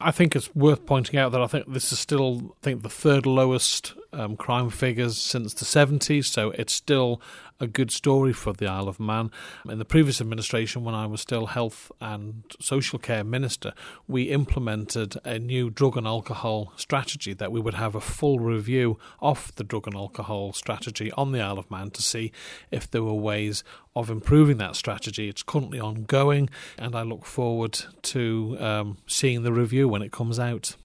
I think it's worth pointing out that I think this is still, the third lowest crime figures since the 70s, so it's still a good story for the Isle of Man. In the previous administration, when I was still Health and Social Care Minister, we implemented a new drug and alcohol strategy, that we would have a full review of the drug and alcohol strategy on the Isle of Man to see if there were ways of improving that strategy. It's currently ongoing, and I look forward to seeing the review when it comes out.